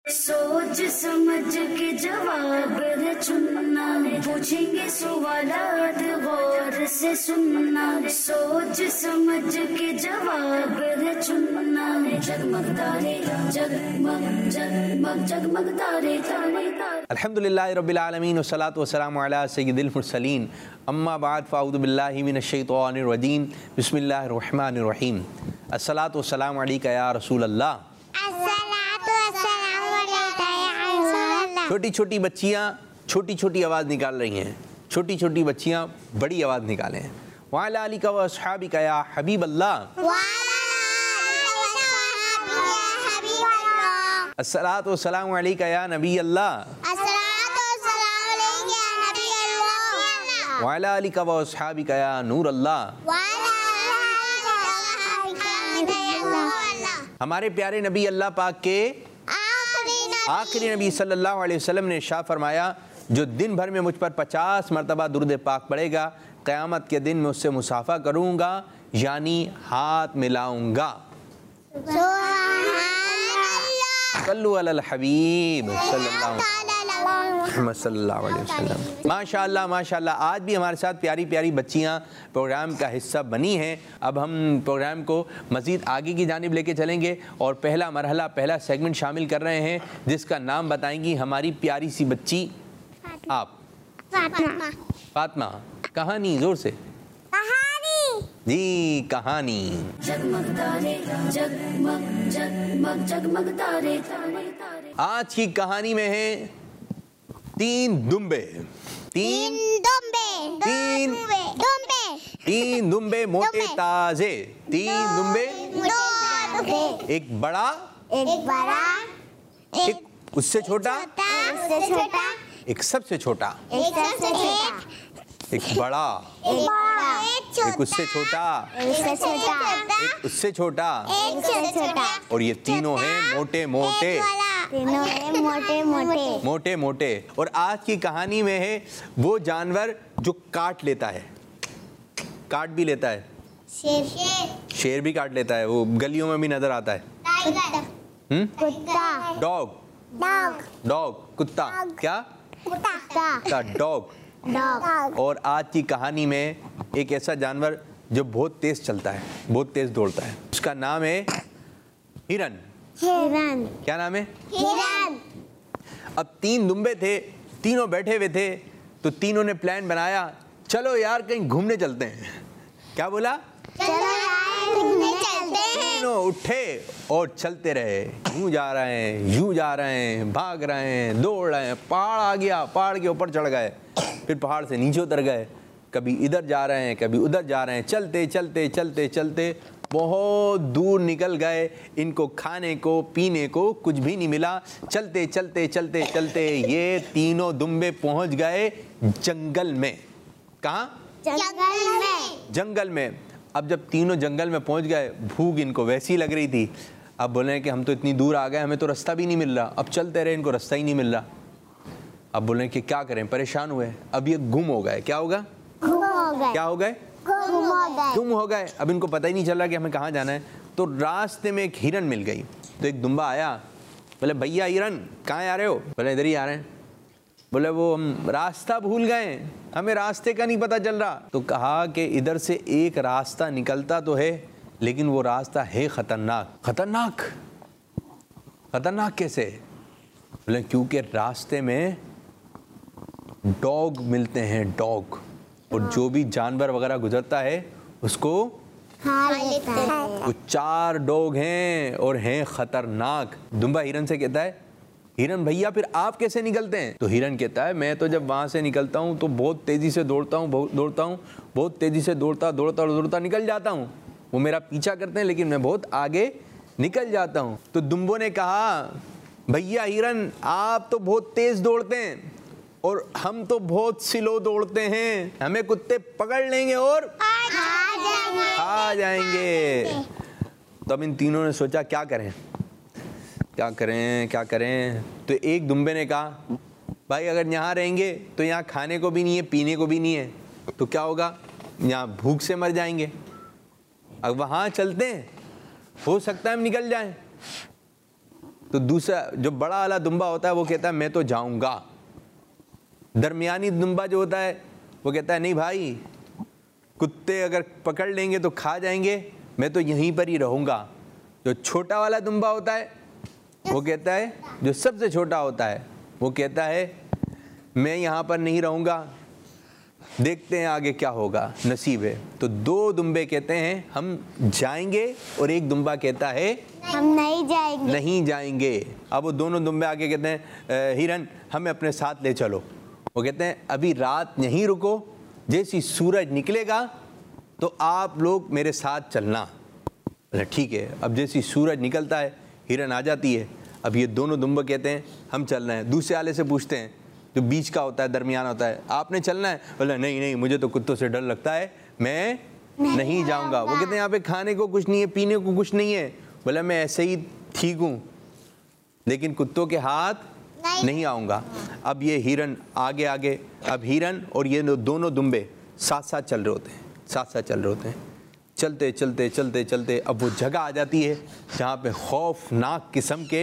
सोच समझ के जवाब है चुनना, पूछेंगे सवालात गौर से सुनना। सोच समझ के जवाब है चुनना, जगमग तारे जगमग जगमग जगमग तारे तारे तारे। अल्हम्दुलिल्लाहि रब्बिल आलमीन वस्सलातु वस्सलामु अला सय्यिदिल मुरसलीन अम्मा बाद फ़अऊज़ु बिल्लाहि मिनश शैतानिर रजीम बिस्मिल्लाहिर रहमानिर रहीम। अस्सलातु वस्सलामु अलैका या रसूल अल्लाह। छोटी छोटी बच्चियाँ छोटी छोटी आवाज़ निकाल रही हैं, छोटी छोटी बच्चियाँ बड़ी आवाज़ निकालें। वअला आलिका व अस्हाबिका या हबीब अल्लाह। अस्सलातु वस्सलामु अलैका या नबी अल्लाह। वअला आलिका व अस्हाबिका या नूर अल्लाह। हमारे प्यारे नबी अल्लाह पाक के आखिरी नबी सल्लल्लाहु अलैहि वसल्लम ने इरशाद फरमाया, जो दिन भर में मुझ पर 50 मरतबा दुरूद पाक पढ़ेगा, क़यामत के दिन मैं उससे मुसाफ़ा करूँगा, यानी हाथ मिलाऊँगा। सल्लु अलल हबीब सल्लल्लाहु अलैहि वसल्लम। माशाअल्लाह माशाअल्लाह, आज भी हमारे साथ प्यारी प्यारी बच्चियाँ प्रोग्राम का हिस्सा बनी हैं। अब हम प्रोग्राम को मज़ीद आगे की जानिब लेके चलेंगे और पहला मरहला, पहला सेगमेंट शामिल कर रहे हैं, जिसका नाम बताएंगी हमारी प्यारी सी बच्ची आप फातिमा। कहानी जोर से जी, कहानी। जगमग तारे जगमग जगमग जगमग तारे तारे तारे। आज की कहानी में है तीन दुम्बे मोटे ताजे। तीन दुम्बे, एक बड़ा, एक उससे छोटा, एक सबसे छोटा, एक बड़ा, एक उससे छोटा, एक उससे छोटा, और ये तीनों हैं मोटे मोटे मोटे मोटे। और आज की कहानी में है वो जानवर जो काट लेता है, काट भी लेता है। शेर भी काट लेता है, वो गलियों में भी नजर आता है। डॉग, डॉग कुत्ता, क्या कुत्ता, डॉग। और आज की कहानी में एक ऐसा जानवर जो बहुत तेज चलता है, बहुत तेज दौड़ता है, उसका नाम है हिरन। क्या नाम है? हिरन। अब तीन दुम्बे थे, तीनों बैठे हुए थे, तो तीनों ने प्लान बनाया, चलो यार कहीं घूमने चलते हैं। क्या बोला? चलो यार घूमने चलते हैं। तीनों उठे और चलते रहे, यूं जा रहे हैं, यूं जा रहे हैं, भाग रहे हैं, दौड़ रहे हैं। पहाड़ आ गया, पहाड़ के ऊपर चढ़ गए, फिर पहाड़ से नीचे उतर गए, कभी इधर जा रहे हैं, कभी उधर जा रहे हैं। चलते चलते चलते चलते बहुत दूर निकल गए, इनको खाने को पीने को कुछ भी नहीं मिला। चलते चलते चलते चलते ये तीनों दुम्बे पहुंच गए जंगल में। कहाँ? जंगल में। जंगल में। अब जब तीनों जंगल में पहुंच गए, भूख इनको वैसी लग रही थी। अब बोले कि हम तो इतनी दूर आ गए, हमें तो रास्ता भी नहीं मिल रहा। अब चलते रहे, इनको रास्ता ही नहीं मिल रहा। अब बोले कि क्या करें, परेशान हुए। अब ये गुम हो गए। क्या होगा? क्या हो गए? गुम हो गए। अब इनको पता ही नहीं चल रहा कि हमें कहाँ जाना है। तो रास्ते में एक हिरन मिल गई। तो एक दुम्बा आया, बोले भैया हिरन कहाँ आ रहे हो? बोले इधर ही आ रहे हैं। बोले वो हम रास्ता भूल गए, हमें रास्ते का नहीं पता चल रहा। तो कहा कि इधर से एक रास्ता निकलता तो है, लेकिन वो रास्ता है खतरनाक। खतरनाक? खतरनाक कैसे? बोले क्योंकि रास्ते में डॉग मिलते हैं, डॉग, और जो भी जानवर वगैरह गुजरता है उसको खा लेता है। वो 4 डॉग हैं और हैं खतरनाक। दुम्बा हिरन से कहता है, हिरन भैया फिर आप कैसे निकलते हैं? तो हिरन कहता है, मैं तो जब वहाँ से निकलता हूँ तो बहुत तेज़ी से दौड़ता हूँ, बहुत तेज़ी से दौड़ता निकल जाता हूँ। वो मेरा पीछा करते हैं, लेकिन मैं बहुत आगे निकल जाता हूँ। तो दुम्बों ने कहा, भैया हिरन आप तो बहुत तेज़ दौड़ते हैं और हम तो बहुत स्लो दौड़ते हैं, हमें कुत्ते पकड़ लेंगे और खा जाएंगे। तो अब इन तीनों ने सोचा क्या करें, क्या करें, क्या करें। तो एक दुम्बे ने कहा, भाई अगर यहाँ रहेंगे तो यहाँ खाने को भी नहीं है, पीने को भी नहीं है, तो क्या होगा, यहाँ भूख से मर जाएंगे। अब वहाँ चलते हैं, हो सकता है हम निकल जाएं। तो दूसरा जो बड़ा वाला दुम्बा होता है वो कहता है मैं तो जाऊंगा। दरमियानी दुम्बा जो होता है वो कहता है नहीं भाई, कुत्ते अगर पकड़ लेंगे तो खा जाएंगे, मैं तो यहीं पर ही रहूँगा। जो छोटा वाला दुम्बा होता है वो कहता है, जो सबसे छोटा होता है वो कहता है मैं यहाँ पर नहीं रहूँगा, देखते हैं आगे क्या होगा, नसीब है। तो दो दुम्बे कहते हैं हम जाएंगे और एक दुम्बा कहता है हम नहीं जाएंगे। नहीं जाएंगे। अब वो दोनों दुम्बे आगे कहते हैं हिरन हमें अपने साथ ले चलो। वो कहते हैं अभी रात यहीं रुको, जैसी सूरज निकलेगा तो आप लोग मेरे साथ चलना। ठीक है। अब जैसी सूरज निकलता है हिरन आ जाती है। अब ये दोनों दुम्बे कहते हैं हम चल रहे हैं। दूसरे वाले से पूछते हैं जो बीच का होता है, दरमियान होता है, आपने चलना है? बोला नहीं नहीं मुझे तो कुत्तों से डर लगता है, मैं नहीं जाऊंगा। वो कहते हैं यहाँ पे खाने को कुछ नहीं है, पीने को कुछ नहीं है। बोला मैं ऐसे ही ठीक हूँ लेकिन कुत्तों के हाथ नहीं आऊँगा। अब ये हिरन आगे आगे, अब हिरन और ये दोनों दुम्बे साथ साथ चल रहे होते हैं, साथ साथ चल रहे होते हैं। चलते चलते चलते चलते अब वो जगह आ जाती है जहाँ पे खौफनाक किस्म के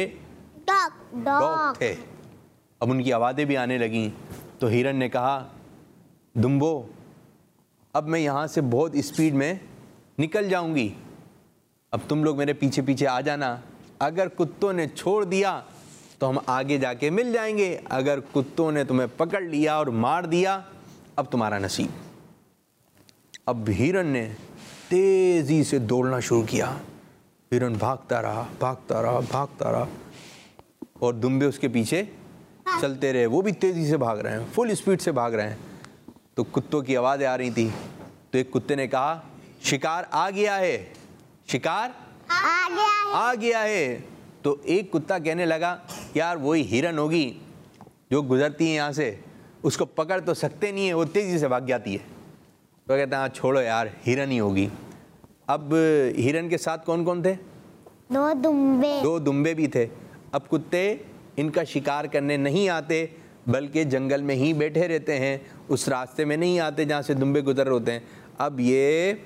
डॉग थे। अब उनकी आवाज़ें भी आने लगीं। तो हिरन ने कहा दुम्बो अब मैं यहाँ से बहुत स्पीड में निकल जाऊँगी, अब तुम लोग मेरे पीछे पीछे आ जाना। अगर कुत्तों ने छोड़ दिया तो हम आगे जाके मिल जाएंगे, अगर कुत्तों ने तुम्हें पकड़ लिया और मार दिया अब तुम्हारा नसीब। अब हिरन ने तेज़ी से दौड़ना शुरू किया। हिरन भागता रहा भागता रहा भागता रहा और दुम्बे उसके पीछे चलते रहे। वो भी तेज़ी से भाग रहे हैं, फुल स्पीड से भाग रहे हैं। तो कुत्तों की आवाज़ें आ रही थी। तो एक कुत्ते ने कहा शिकार आ गया है, शिकार आ गया है। तो एक कुत्ता कहने लगा यार वही हिरन होगी जो गुजरती है यहाँ से, उसको पकड़ तो सकते नहीं है, वो तेज़ी से भाग जाती है। तो कहते हैं हाँ छोड़ो यार हिरन ही होगी। अब हिरन के साथ कौन कौन थे? दो दुम्बे भी थे। अब कुत्ते इनका शिकार करने नहीं आते बल्कि जंगल में ही बैठे रहते हैं, उस रास्ते में नहीं आते जहाँ से दुम्बे गुजर होते हैं। अब ये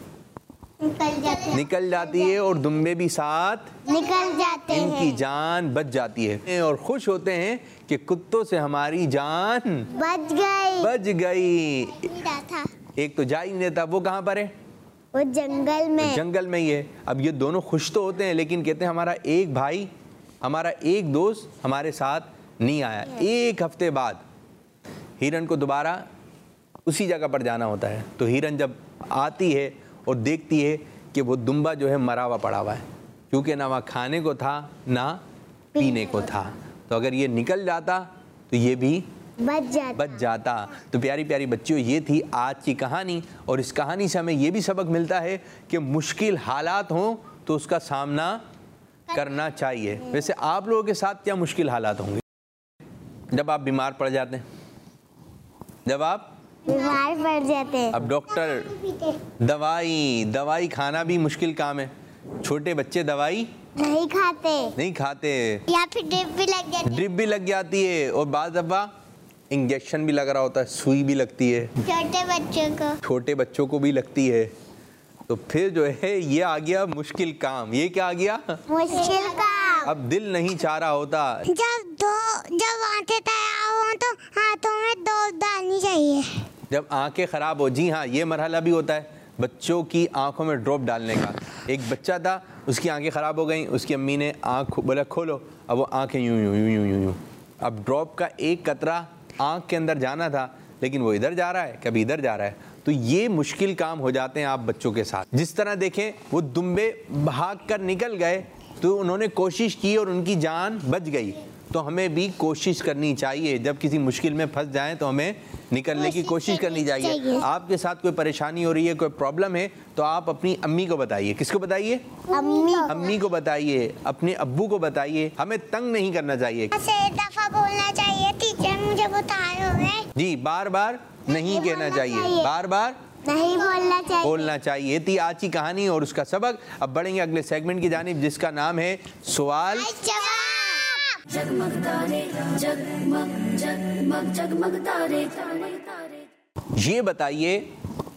निकल जाती है और दुम्बे भी साथ निकल जाते हैं, इनकी जान बच जाती है और खुश होते हैं कि कुत्तों से हमारी जान बच गई। एक तो जा ही नहीं देता, वो कहाँ पर है? वो जंगल में ही है। अब ये दोनों खुश तो होते हैं लेकिन कहते हैं हमारा एक भाई, हमारा एक दोस्त हमारे साथ नहीं आया। एक हफ्ते बाद हिरन को दोबारा उसी जगह पर जाना होता है। तो हिरन जब आती है और देखती है कि वो दुम्बा जो है मरा हुआ पड़ा हुआ है, क्योंकि ना वहाँ खाने को था ना पीने को था। तो अगर ये निकल जाता तो ये भी बच जाता। तो प्यारी प्यारी बच्चियों ये थी आज की कहानी। और इस कहानी से हमें ये भी सबक मिलता है कि मुश्किल हालात हों तो उसका सामना करना चाहिए। वैसे आप लोगों के साथ क्या मुश्किल हालात होंगे? जब आप बीमार पड़ जाते हैं, जब आप बीमार पड़ जाते हैं। अब डॉक्टर दवाई खाना भी मुश्किल काम है। छोटे बच्चे दवाई नहीं खाते या फिर ड्रिप भी लग जाती है और बाद दफा इंजेक्शन भी लग रहा होता है, सुई भी लगती है, छोटे बच्चों को भी लगती है। तो फिर जो है ये आ गया मुश्किल काम। ये क्या आ गया? मुश्किल काम। अब दिल नहीं चाह रहा होता। जब आंखें तैयार हो तो हाथों में डोज डालनी चाहिए। जब आंखें खराब हो, जी हाँ ये मरहला भी होता है बच्चों की आंखों में ड्रॉप डालने का। एक बच्चा था उसकी आंखें ख़राब हो गई, उसकी अम्मी ने आँख बोला खोलो, अब वो आंखें यूं यूं यूं यूं यूं यूं। अब ड्रॉप का एक कतरा आँख के अंदर जाना था लेकिन वो इधर जा रहा है, कभी इधर जा रहा है। तो ये मुश्किल काम हो जाते हैं आप बच्चों के साथ। जिस तरह देखें वो दुम्बे भाग कर निकल गए तो उन्होंने कोशिश की और उनकी जान बच गई। तो हमें भी कोशिश करनी चाहिए, जब किसी मुश्किल में फंस जाएं तो हमें निकलने की कोशिश करनी चाहिए। आपके साथ कोई परेशानी हो रही है, कोई प्रॉब्लम है तो आप अपनी अम्मी को बताइए। किसको बताइए? अम्मी को बताइए, अपने अब्बू को बताइए। हमें तंग नहीं करना चाहिए। दफा बोलना चाहिए टीचर मुझे बता रहे हैं। जी बार बार नहीं कहना चाहिए, बार बार नहीं बोलना चाहिए। थी आज की कहानी और उसका सबक। अब बढ़ेंगे अगले सेगमेंट की जानिब जिसका नाम है सवाल जगमग तारे जगमग जगमग जगमग तारे। ये बताइए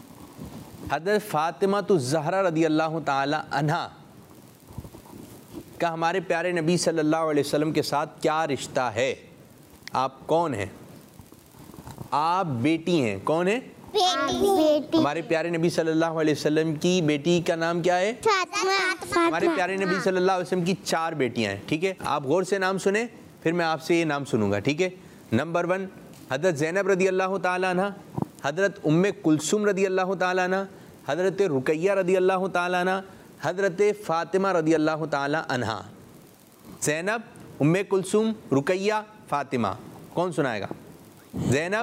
हज़रत फातिमा तो ज़हरा रदी अल्लाह ताला अन्हा का हमारे प्यारे नबी सल्लल्लाहु अलैहि वसल्लम के साथ क्या रिश्ता है? आप कौन हैं? आप बेटी हैं। कौन है? बेटी। हमारे प्यारे नबी सल्लल्लाहु अलैहि वसल्लम की बेटी का नाम क्या है? फातिमा। हमारे प्यारे नबी सल्लल्लाहु अलैहि वसल्लम की 4 बेटियां हैं। ठीक है, आप गौर से नाम सुने, फिर मैं आपसे ये नाम सुनूंगा। ठीक है, नंबर 1 हज़रत ज़ैनब रदी अल्लाह ताला अन्हा, हज़रत उम्मे कुलसूम रदी अल्लाह ताला अन्हा, हज़रत रुकैया रदी अल्लाह ताला अन्हा, हज़रत फ़ातिमा रदी अल्लाह ताला अन्हा। ज़ैनब, उम्मे कुलसूम, रुकैया, फ़ातिमा। कौन सुनाएगा? ज़ैनब,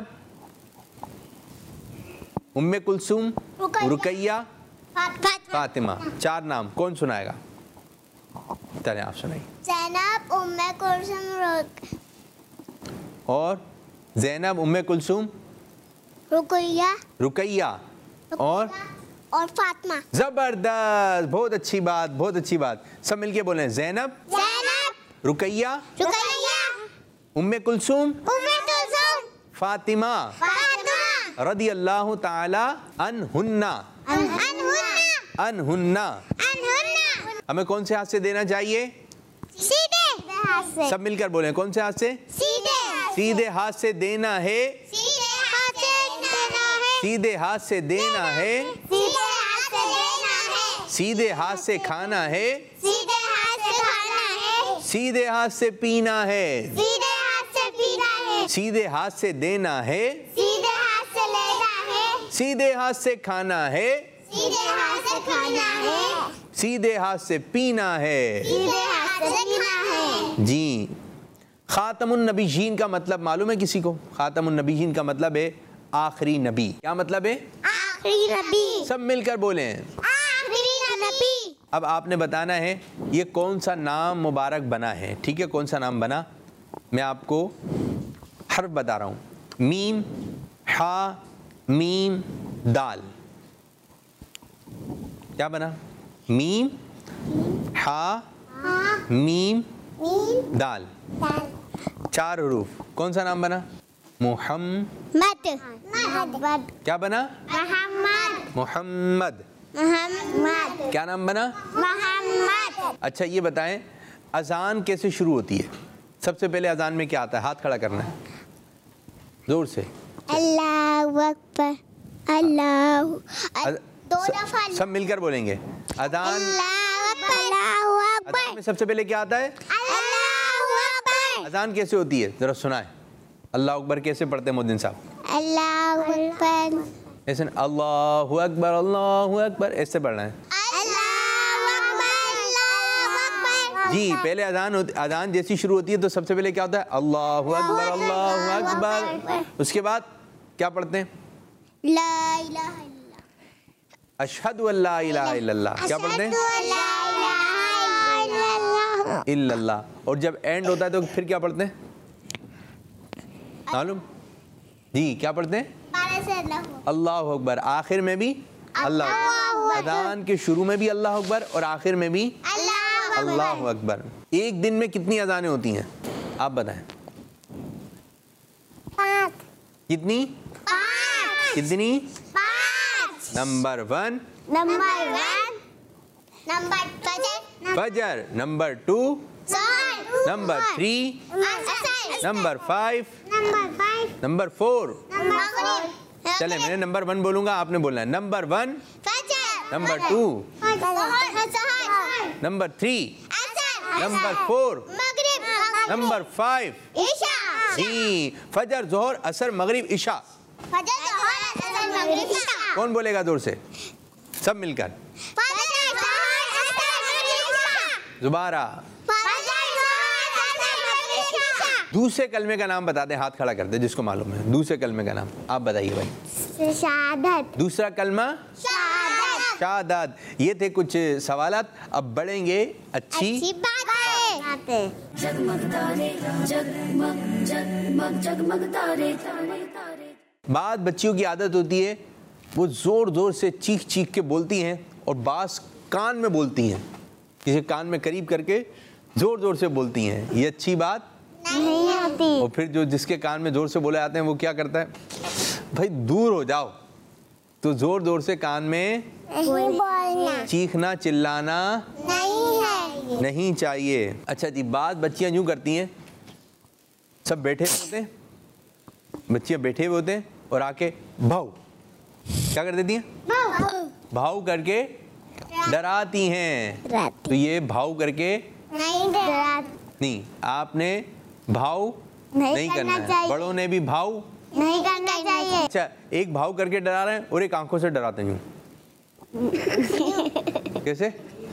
उम्मे कुलसूम, रुकैया, फ़ातिमा, 4 नाम कौन सुनाएगा? चलिए आप सुनाइए। ज़ैनब, उम्मे कुलसूम, और ज़ैनब, उम्मे कुलसूम, रुकैया और फातिमा। जबरदस्त, बहुत अच्छी बात, बहुत अच्छी बात। सब मिलके बोलें, ज़ैनब, रुकैया, उम्मे कुलसूम, फातिमा रदी अल्लाह ताला अन्हुन्ना। अन्हुन्ना हमें कौन से हाथ से देना चाहिए? सीधे हाथ से। सब मिलकर बोलें, कौन से हाथ से? सीधे हाथ से देना है। सीधे हाथ से देना है। सीधे हाथ से खाना है। सीधे हाथ से पीना है। सीधे हाथ से देना है। सीधे हाथ से खाना है। सीधे हाथ से पीना है। जी। खातमुन नबीयीन का मतलब मालूम है किसी को? खातमुन नबीयीन का मतलब है आखिरी नबी। क्या मतलब है? आखिरी नबी। सब मिलकर बोलें, आखिरी नबी। अब आपने बताना है ये कौन सा नाम मुबारक बना है। ठीक है, कौन सा नाम बना? मैं आपको हर्फ बता रहा हूँ। मीम, हा, मीम, दाल। क्या बना? मीम, हा, मीम, दाल, 4 हरूफ। कौन सा नाम बना? मोहम्मद। क्या बना? मोहम्मद। क्या नाम बना? मोहम्मद। अच्छा ये बताएं, अजान कैसे शुरू होती है? सबसे पहले अजान में क्या आता है? हाथ खड़ा करना है जोर से। अल्लाहु अकबर। अल्लाह। सब मिलकर बोलेंगे अजान। अजान में सबसे पहले क्या आता है? अजान कैसे होती है जरा सुनाए। अल्लाह अकबर कैसे पढ़ते हैं मोहद्दिन साहब? अल्लाहु अकबर। ऐसे अल्लाहु अकबर, अल्लाहु अकबर ऐसे पढ़ना है। जी, पहले अजान जैसी शुरू होती है तो सबसे पहले क्या होता है? अल्लाहु अकबर, अल्लाहु अकबर। उसके बाद क्या पढ़ते हैं? ला इलाहा इल्लल्लाह। अशहदु अल्ला इलाहा इल्लल्लाह। क्या पढ़ते हैं? इल्लल्लाह। और जब एंड होता है तो फिर क्या पढ़ते हैं मालूम? जी, क्या पढ़ते हैं? अल्लाहु अकबर। आखिर में भी अल्लाह। अजान के शुरू में भी अल्लाहु अकबर और आखिर में भी अल्लाहु अकबर। एक दिन में कितनी अजानें होती हैं आप बताएं? 5। कितनी? 5। कितनी? 5। नंबर 1 फजर, नंबर 2, नंबर 3, नंबर 5, नंबर 4। चले मैंने नंबर 1 बोलूंगा, आपने बोलना है number 1, number 2, number 3, number 4, number 5। जी, फजर, जोहर, असर, मगरिब, इशा। कौन बोलेगा जोर से? सब मिलकर दोबारा। दूसरे कलमे का नाम बता दें, हाथ खड़ा कर दे जिसको मालूम है। दूसरे कलमे का नाम आप बताइए भाई। शहादत। दूसरा कलमा शहादत। ये थे कुछ सवालात, अब बढ़ेंगे अच्छी बातें। जगमग तारे, जगमग जगमग जगमग तारे, तारे तारे। बाद बच्चियों की आदत होती है वो ज़ोर ज़ोर से चीख चीख के बोलती हैं और बास कान में बोलती हैं, किसी कान में करीब करके ज़ोर ज़ोर से बोलती हैं। ये अच्छी बात नहीं होती। और फिर जो जिसके कान में ज़ोर से बोले जाते हैं वो क्या करता है? भाई दूर हो जाओ। तो ज़ोर ज़ोर से कान में बोलना चीखना चिल्लाना नहीं है। नहीं चाहिए। अच्छा जी, बात बच्चियां यूं करती हैं, सब बैठे हुए होते हैं, बच्चियां बैठे हुए होते हैं और आके भाव क्या कर देती हैं? भाव करके डराती हैं। तो ये भाव करके नहीं, आपने भाव नहीं करना है। बड़ों ने भी भाव नहीं करना चाहिए। अच्छा, एक भाव करके डरा रहे हैं और एक आंखों से डराते हैं। कैसे?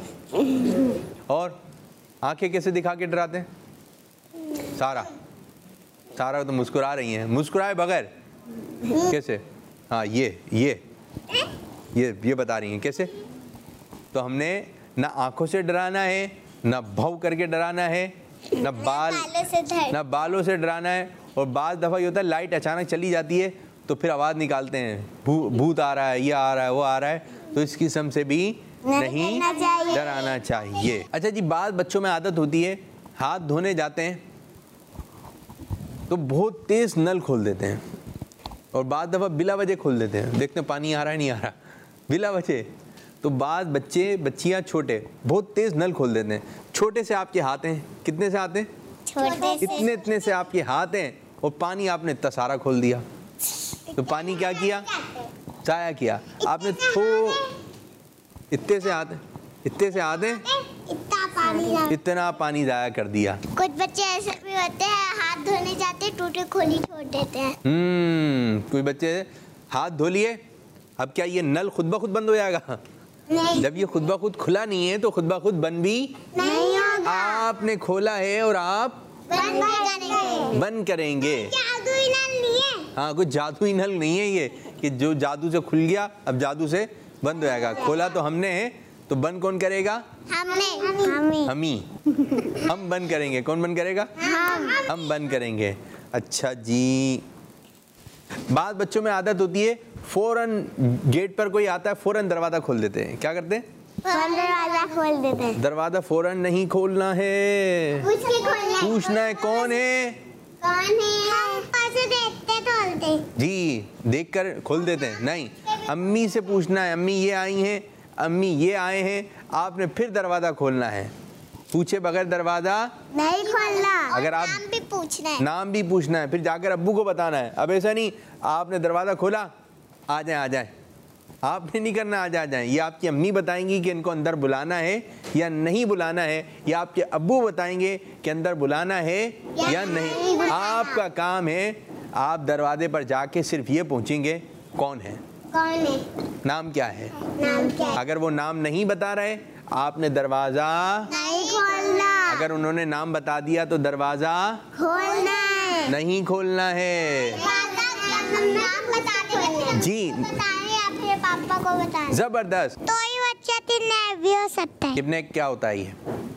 और आंखें कैसे दिखा के डराते हैं? सारा तो मुस्कुरा रही हैं, मुस्कुराए बगैर कैसे? हाँ, ये बता रही हैं कैसे। तो हमने ना आंखों से डराना है, ना भाव करके डराना है, ना बालों से डराना है। और बाद दफ़ा ये होता है लाइट अचानक चली जाती है तो फिर आवाज़ निकालते हैं, भूत आ रहा है, ये आ रहा है, वो आ रहा है। तो इस किस्म से भी नहीं डराना चाहिए। अच्छा जी, बाद बच्चों में आदत होती है, हाथ धोने जाते हैं तो बहुत तेज़ नल खोल देते हैं और बाद दफ़ा बिला वजह खोल देते हैं, देखते हैं पानी आ रहा है नहीं आ रहा, बिला वजह। तो बाद बच्चियाँ छोटे बहुत तेज़ नल खोल देते हैं। छोटे से आपके हाथ हैं, कितने से आते हैं? इतने से आपके हाथ हैं और पानी आपने इतना सारा खोल दिया। तो पानी क्या किया? जाया किया आपने। इतने से हाथ हैं, इतना पानी जाया कर दिया। कुछ बच्चे ऐसे भी होते हैं, हाथ धोने जाते टूटे खोली छोड़ देते हैं। कोई बच्चे हाथ धो लिए, अब क्या ये नल खुद ब खुद बंद हो जाएगा? नहीं। जब ये खुद ब खुद खुला नहीं है तो खुद ब खुद बंद भी नहीं होगा। आपने खोला है और आप बंद करेंगे। जादुई नल नहीं है। हाँ, कुछ जादुई नल नहीं है ये कि जो जादू से खुल गया अब जादू से बंद हो जाएगा। खोला तो हमने है तो बंद कौन करेगा? हम बंद करेंगे। कौन बंद करेगा? हम बंद करेंगे। अच्छा जी, बाद बच्चों में आदत होती है फौरन गेट पर कोई आता है फौरन दरवाजा खोल देते हैं। क्या करते हैं? दरवाजा खोल देते हैं। दरवाजा फौरन नहीं खोलना है, पूछना है कौन है। देखते जी, देखकर खोल देते हैं। नहीं, अम्मी से पूछना है, अम्मी ये आई हैं, अम्मी ये आए हैं, आपने फिर दरवाजा खोलना है। पूछे बगैर दरवाजा नहीं खोलना। अगर आप नाम भी पूछना है, फिर जाकर अब्बू को बताना है। अब ऐसा नहीं आपने दरवाजा खोला आ जाए, आपने नहीं करना आ जाए। ये आपकी अम्मी बताएंगी कि इनको अंदर बुलाना है या नहीं बुलाना है, या आपके अब्बू बताएंगे कि अंदर बुलाना है या नहीं। आपका काम है, आप दरवाजे पर जाके सिर्फ ये पूछेंगे कौन है, नाम क्या है। अगर वो नाम नहीं बता रहे आपने दरवाजा नहीं खोलना। अगर उन्होंने नाम बता दिया तो दरवाजा नहीं खोलना है। जी, पापा को बताना। जबरदस्त। तो ही बच्चा किडनैप भी हो सकता है। किडनैप क्या होता है? ये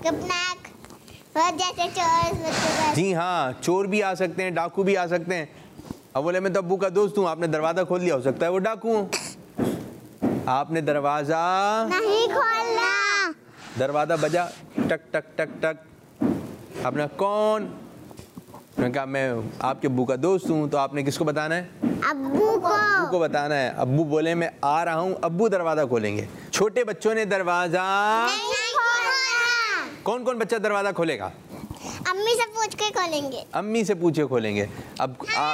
जैसे चोर। जी हाँ, चोर भी आ सकते हैं, डाकू भी आ सकते हैं। अब बोले मैं तो अब्बू का दोस्त हूँ, आपने दरवाजा खोल दिया, हो सकता है वो डाकू हो। आपने दरवाजा नहीं खोलना। दरवाजा बजा, टक टक टक टक, आपने कौन? मैंने कहा मैं आपके अब्बू का दोस्त हूँ। तो आपने किसको बताना है? अब्बू को बताना है। अब्बू बोले मैं आ रहा हूँ, अब्बू दरवाजा खोलेंगे। छोटे बच्चों ने दरवाजा नहीं खोलना। कौन कौन बच्चा दरवाजा खोलेगा? अम्मी से पूछ के खोलेंगे। अम्मी से पूछे खोलेंगे। अब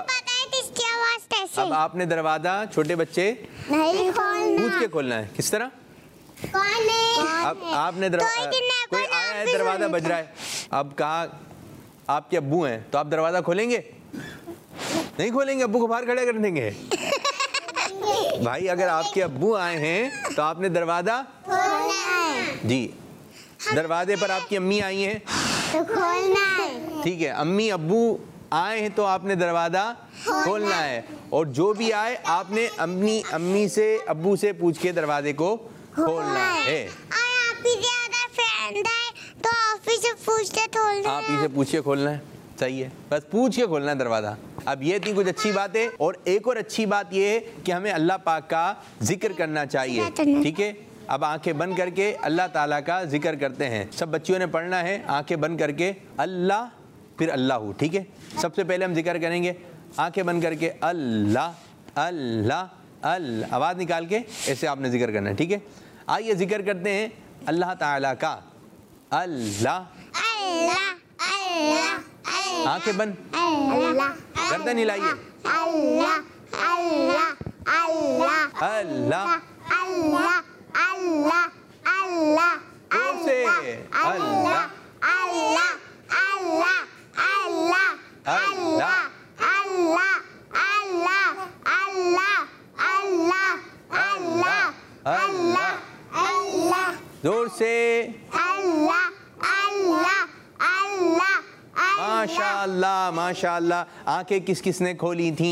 अब आपने दरवाजा छोटे बच्चे नहीं खोलना, पूछ के खोलना है। किस तरह? कौन है? अब आपने कोई आया है, दरवाजा बज रहा है, अब कहा आपके अब्बू हैं तो आप दरवाजा खोलेंगे? नहीं खोलेंगे, अब्बू को बाहर खड़े कर देंगे। भाई अगर आपके अब्बू आए हैं तो आपने दरवाजा जी, दरवाजे पर आपकी अम्मी आई हैं तो खोलना है। ठीक है, अम्मी अब्बू आए हैं तो आपने दरवाजा खोलना है। और जो भी आए आपने अपनी अम्मी से अब्बू से पूछ के दरवाजे को खोलना है। आप ही ज्यादा फ्रेंड है तो आप ही से पूछते खोलना है। आप ही से पूछिए खोलना है, सही है, बस पूछ के खोलना है दरवाजा। अब ये थी कुछ अच्छी बातें। और एक और अच्छी बात ये है कि हमें अल्लाह पाक का जिक्र करना चाहिए। ठीक है, अब आंखें बंद करके अल्लाह ताला का जिक्र करते हैं। सब बच्चियों ने पढ़ना है आंखें बंद करके अल्लाह फिर अल्लाह। ठीक है, सबसे पहले हम जिक्र करेंगे आंखें बंद करके अल्लाह अल्लाह अल्लाह, आवाज़ निकाल के ऐसे आपने जिक्र करना है। ठीक है, आइए जिक्र करते हैं अल्लाह ताला का। अल्लाह, अल्लाह अल्लाह अल्लाह आंखें बंद, अल्लाह गर्दन हिलाइए, अल्लाह अल्लाह अल्लाह अल्लाह, अल्लाह अल्लाह अल्लाह जोर से, अल्लाह, अल्लाह अल्लाह अल्लाह अल्लाह, अल्लाह अल्लाह अल्लाह अल्लाह अल्लाह अल्लाह अल्लाह जोर से, अल्लाह अल्लाह अल्लाह माशाअल्लाह, माशाअल्लाह। आंखें किस किसने खोली थी?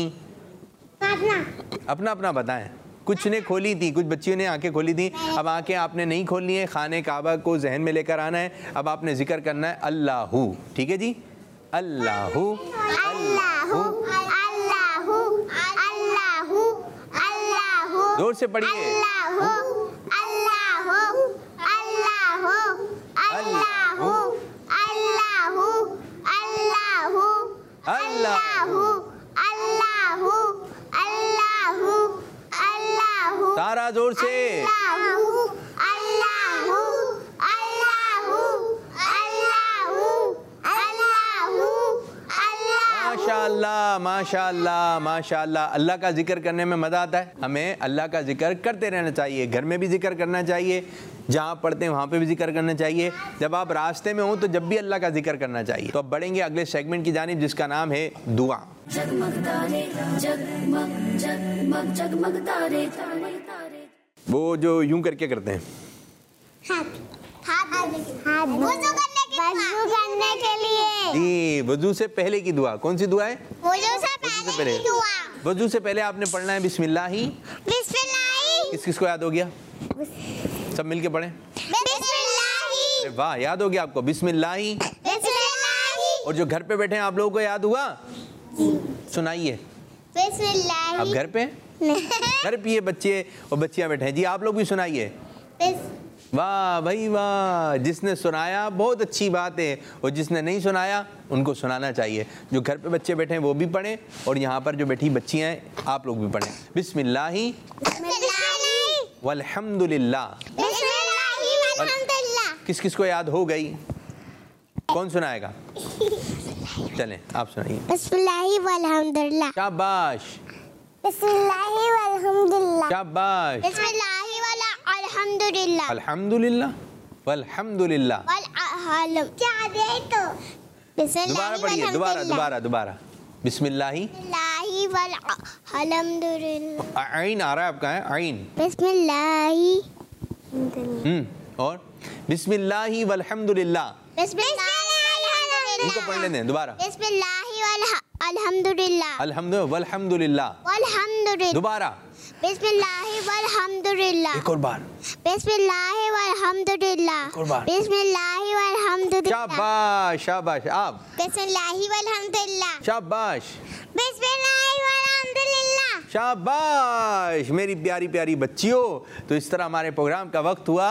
अपना अपना बताएं। कुछ ने खोली थी, कुछ बच्चियों ने आंखें खोली थी। अब आंखें आपने नहीं खोलनी है, खाने काबा को जहन में लेकर आना है। अब आपने जिक्र करना है अल्लाहू, ठीक है जी? अल्लाहू, अल्लाहू अल्लाहू अल्लाहू अल्लाहू जोर से पढ़िए, अल्लाहू अल्लाहू अल्लाहू अल्लाहू अल्लाहू अल्लाहू अल्लाहू अल्लाहू अल्लाहू अल्लाहू सारा जोर से, अल्लाहू अल्लाहू अल्लाहू अल्लाहू अल्लाहू अल्लाहू माशाअल्लाह, माशाअल्लाह, माशाअल्लाह। अल्लाह का जिक्र करने में मज़ा आता है। हमें अल्लाह का जिक्र करते रहना चाहिए। घर में भी जिक्र करना चाहिए, जहाँ पढ़ते हैं वहाँ पे भी जिक्र करना चाहिए। जब आप रास्ते में हो तो जब भी अल्लाह का जिक्र करना चाहिए। तो अब बढ़ेंगे अगले सेगमेंट की जानिब, जिसका नाम है दुआ। जगमग तारे जगमग जगमग जगमग तारे तारे तारे। वो जो यूं करके करते हैं, हाथ वज़ू करने के लिए जी, वजू से पहले की दुआ। कौन सी दुआ है? वज़ू से पहले की दुआ। वजू से पहले आपने पढ़ना है बिस्मिल्लाही। बिस्मिल्लाही किस किस को याद हो गया? सब मिलके पढ़ें। बिस्मिल्लाही अरे वाह, याद हो गया आपको? बिस्मिल्लाही। बिस्मिल्लाही और जो घर पे बैठे हैं आप लोगों को याद हुआ? सुनाइए। बिस्मिल्लाही आप घर पे? घर पे ये बच्चे और बच्चियां बैठे हैं जी, आप लोग भी सुनाइए। वाह भाई वाह, जिसने सुनाया बहुत अच्छी बात है, और जिसने नहीं सुनाया उनको सुनाना चाहिए। जो घर पे बच्चे बैठे हैं वो भी पढ़ें, और यहाँ पर जो बैठी बच्चियाँ हैं आप लोग भी पढ़ें। बिस्मिल्लाही वल्हम्दुलिल्लाह। किस किस को याद हो गई? कौन सुनाएगा? चलें आप सुनाइए। बिस्मिल्लाही वल्हम्दुलिल्लाह। शाबाश, बिस्मिल्लाही वल्हम्दुलिल्लाह। शाबाश। बिस्मिल्लाही वल्हम्दुलिल्लाह। अल्हम्दुलिल्लाह वल्हम्दुलिल्लाह। क्या दे तो? दोबारा पढ़िए, दोबारा। बिस्मिल्लाही वल्हम्दुलिल्लाह। आइन आ रहा है आपका, है आइन। बिस्मिल्लाही और बिस्मिल्लाही वल्हम्दुलिल्लाह। बिस्मिल्लाही इनको पढ़ लेते हैं दोबारा। बिस्मिल्लाही वल्हम्दुलिल्लाह। वल्हम्दुलिल्लाह। वल्हम्दुलिल्लाह। दोबारा, बिस्मिल्लाही वल्हम्दुलिल्लाह। एक और बार। बिस्मिल्लाही वल्हम्दुलिल्लाह। एक और बार। बिस्मिल्लाही वल्हम्दुलिल्लाह। शाबाश, शाबाश। आप बिस्मिल्लाही वल्हम्दुलिल्लाह। शाबाश, बिस्मिल्लाही वल्हम्दुलिल्लाह। शाबाश मेरी प्यारी प्यारी बच्चियों। तो इस तरह हमारे प्रोग्राम का वक्त हुआ।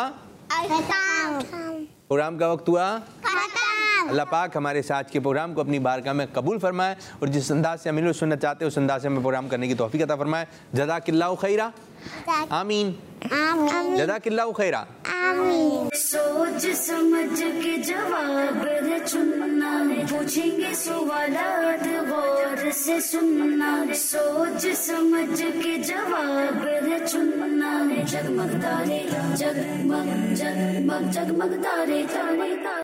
अल्लाह पाक हमारे आज के प्रोग्राम को अपनी बारगाह में कबूल फरमाए, और जिस अंदाज से हम लोग सुनना चाहते हैं उस अंदाज से हमें प्रोग्राम करने की तौफीक अता फरमाए। जज़ाकिल्लाहु खैरा। आमीन। जज़ाकिल्लाहु खैरा। आमीन। सोच समझ के जवाब है चुनना, पूछेंगे सवालात गौर से सुनना। सोच समझ के जवाब है चुनना। जगमग तारे जगमग जगमग जगमग तारे तारे तारे।